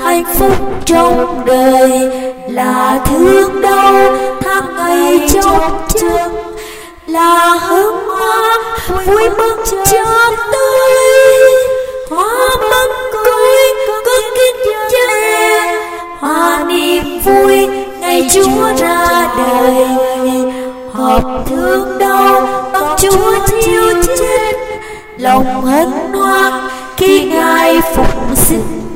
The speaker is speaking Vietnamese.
hạnh phúc trong đời là thương đau, tháng ngày trong chân là hương hoa vui mừng cho tôi. Hoa mừng cười cất kín che hoa niềm vui ngày Chúa ra đời. Hợp thương đau bằng Chúa chịu chết, lòng hân hoan khi Ngài phục sinh.